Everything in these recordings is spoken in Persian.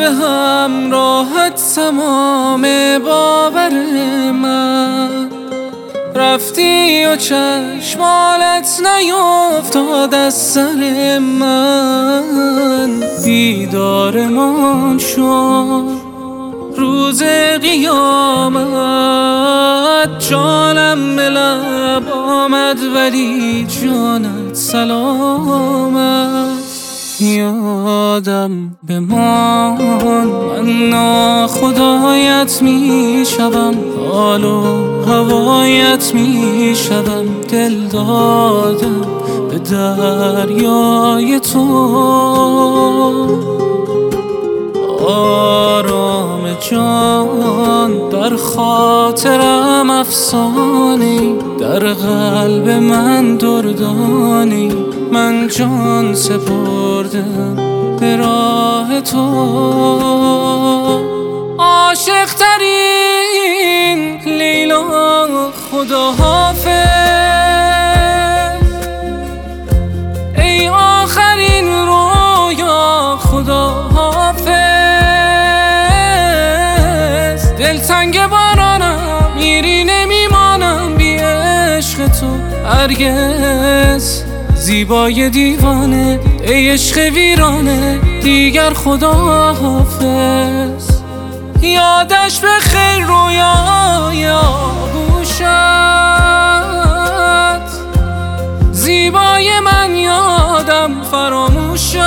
همراهت تمام باور من، رفتی و چشمالت نیفتاد از سر من. دیدارمان شد روز قیامت، جانم به لب آمد ولی جانت سلامت. یادم بمان من ناخدایت می شوم، حال و هوایت می شوم، دل دادم به دریای تو. آرام جان در خاطرم افسانی، در قلب من دردانی، من جان سپردم به راه تو. عاشق ترین لیلا خدا حافظ، ای آخرین رویا خدا حافظ. دلتنگ بارانم میری نمیمانم بی عشق تو هرگز. زیبای دیوانه ای عشق ویرانه دیگر خدا حافظ. یادش به خیر رویای آغوشت، زیبای من یادم فراموشت.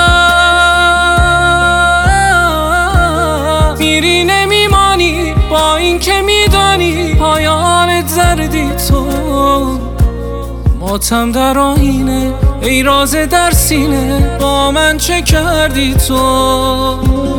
میری نمیمانی با این که میدانی پایان دردی تو. ماتم در آینه ای راز در سینه، با من چه کردی تو؟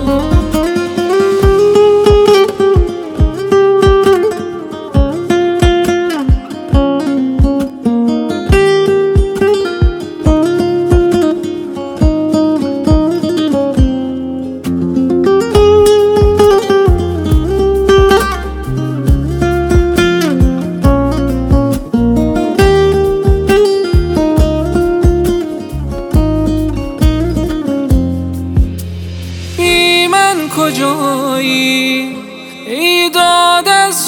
کجایی ای داد از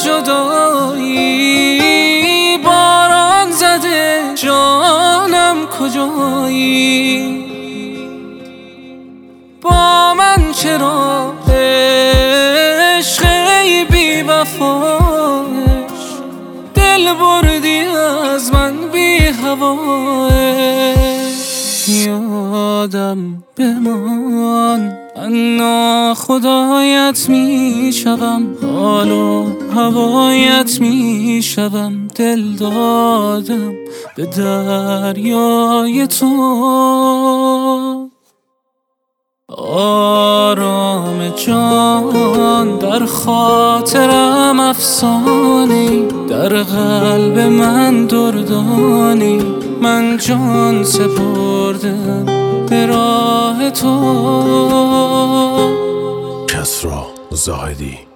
جدایی، باران زده جانم کجایی؟ با من چرا عشق ای بی وفاش، دل بردی از من بی هواش. یادم بمان من ناخدایت می شوم، حال و هوایت می شوم، دل دادم به دریای تو. آرام جان در خاطرم افسانی، در قلب من دردانی، من جان سپردم به راه تو. کسری زاهدی.